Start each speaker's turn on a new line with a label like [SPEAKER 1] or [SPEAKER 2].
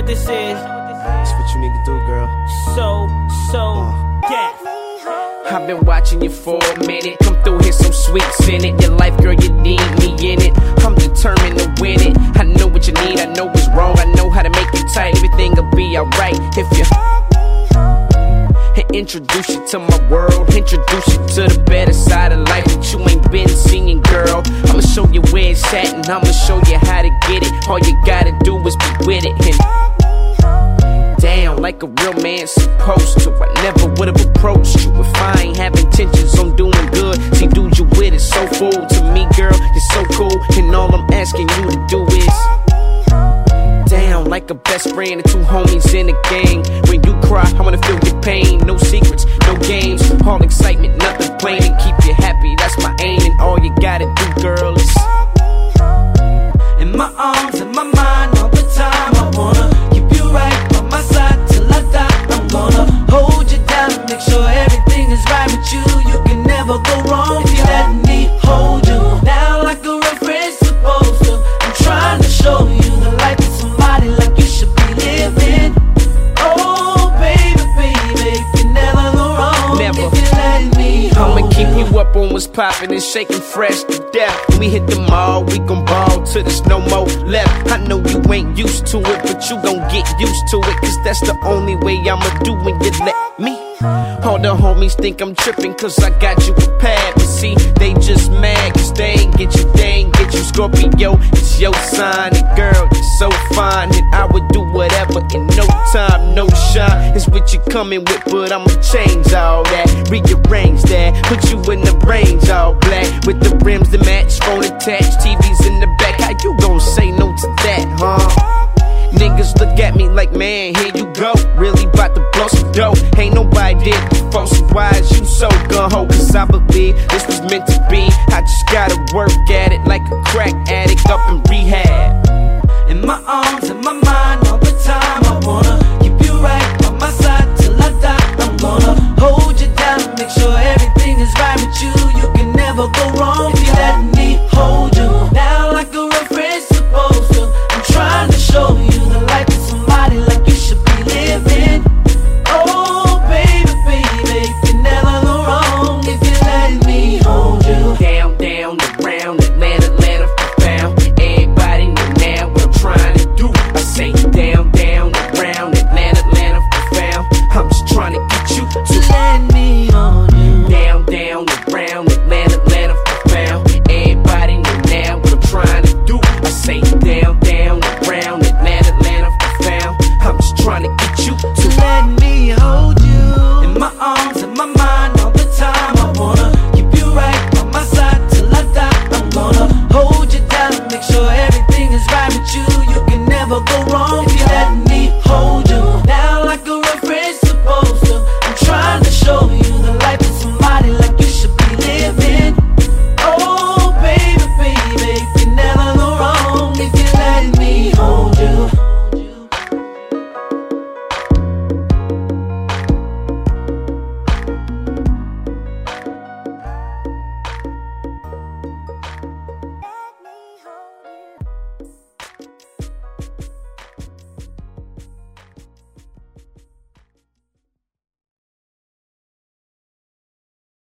[SPEAKER 1] what this is.
[SPEAKER 2] That's what you need to do, girl.
[SPEAKER 1] So deaf.
[SPEAKER 3] I've been watching you for a minute. Come through here, some sweets in it. Your life, girl, you need me in it. I'm determined to win it. I know what you need, I know what's wrong. I know how to make you tight. Everything'll be alright if you introduce you to my world. Introduce you to the better side of life that you ain't been seeing, girl. I'ma show you where it's at and I'ma show you how to get it. All you gotta do is be with it and down like a real man supposed to. I never would've approached you if I ain't have intentions on doing good. See, dude, you with it so full to me, girl. You're so cool, and all I'm asking you to do is down like a best friend and two homies in a gang. When you cry, I wanna feel your pain. No secrets, no games, all excitement, nothing plain. And keep you happy, that's my aim. And all you gotta do, girl, is
[SPEAKER 1] in my arms, in my mind, all the time. I wanna keep you right by my side till I die. I'm gonna hold you down and make sure everything is right with you. You can never go wrong if you let me hold you down like a real friend's supposed to. I'm trying to show you the life of somebody like you should be living. Oh, baby, baby, you can never go wrong if you let me hold you.
[SPEAKER 3] I'ma keep you up on what's poppin' and shaking fresh to death. When we hit the mall, we gon' ball till there's no more left. I know you ain't used to it, but you gon' get used to it, cause that's the only way I'ma do when you let me. All the homies think I'm trippin' cause I got you prepared. But see, they just mad cause they ain't get you, Scorpio, it's your sign. And girl, you're so fine, and I would do whatever in no time, no shine. It's what you coming with, but I'ma change all that. Rearrange that, put you in the range all black. With the rims that match, phone attached, TVs in the back. How you gon' say no to that, huh? Niggas look at me like, man, here you go. Really bout to blow some dough. Ain't nobody did before, so why is you so gun-ho? Cause I believe this was meant to be. I just gotta work at it like a crack addict. Up and